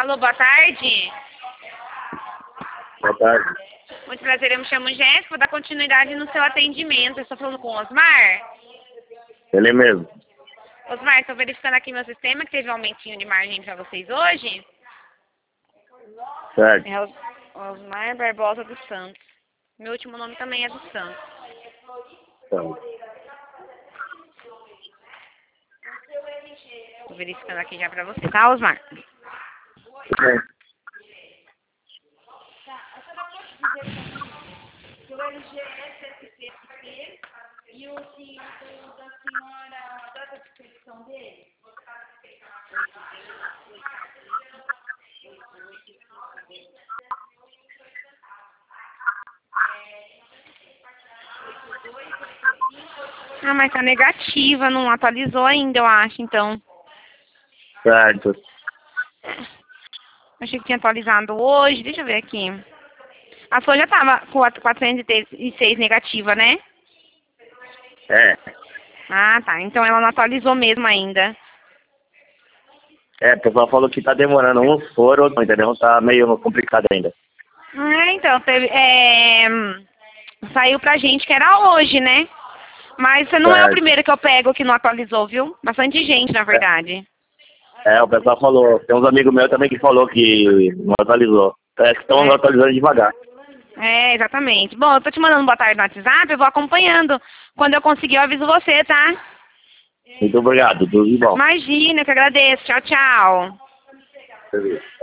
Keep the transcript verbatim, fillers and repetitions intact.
Alô, boa tarde. Boa tarde. Muito prazer, eu me chamo Jéssica, vou dar continuidade no seu atendimento. Eu estou falando com o Osmar. Ele mesmo. Osmar, estou verificando aqui meu sistema que teve um aumentinho de margem para vocês hoje. Certo. É Os- Osmar Barbosa dos Santos. Meu último nome também é dos Santos. Então, Estou verificando aqui já para você, tá, Osmar? bem. O L G S S P e o que da senhora, a data de inscrição dele? Ah, mas tá negativa, não atualizou ainda, eu acho, então. Certo. Achei que tinha atualizado hoje, deixa eu ver aqui. A sua já tava com a quatrocentos e seis negativa, né? É. Ah, tá. Então ela não atualizou mesmo ainda. É, o pessoal falou que tá demorando uns por outros, entendeu? Tá meio complicado ainda. É, então, teve, é, saiu pra gente que era hoje, né? Mas você não é o Certo. primeiro que eu pego que não atualizou, viu? Bastante gente, na verdade. É, o pessoal falou. Tem uns amigos meus também que falou que não atualizou. Parece que estão É. atualizando devagar. É, exatamente. Bom, eu tô te mandando boa tarde no WhatsApp, eu vou acompanhando. Quando eu conseguir, eu aviso você, tá? Muito obrigado, tudo de bom. Imagina, eu que agradeço. Tchau, tchau. Beleza.